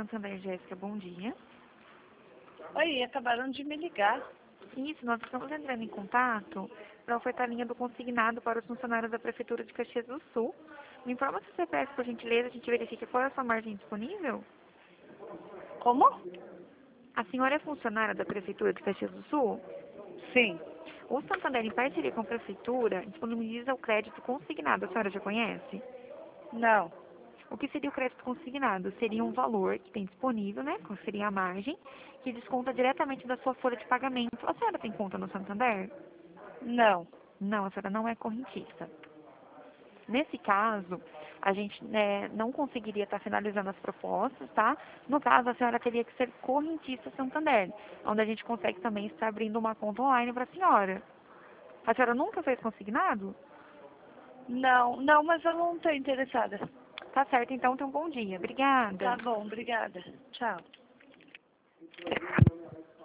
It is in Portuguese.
Santander, Jéssica, bom dia. Oi, acabaram de me ligar. Isso, nós estamos entrando em contato para ofertar a linha do consignado para os funcionários da Prefeitura de Caxias do Sul. Me informa se você peça, por gentileza, a gente verifica qual é a sua margem disponível. Como? A senhora é funcionária da Prefeitura de Caxias do Sul? Sim. O Santander, em parceria com a Prefeitura, disponibiliza o crédito consignado. A senhora já conhece? Não. O que seria o crédito consignado? Seria um valor que tem disponível, né? Qual seria a margem, que desconta diretamente da sua folha de pagamento. A senhora tem conta no Santander? Não. Não, a senhora não é correntista. Nesse caso, a gente não conseguiria estar finalizando as propostas, tá? No caso, a senhora teria que ser correntista Santander, onde a gente consegue também estar abrindo uma conta online para a senhora. A senhora nunca fez consignado? Não, mas eu não estou interessada. Tá certo, então, tenha um bom dia. Obrigada. Tá bom, obrigada. Tchau.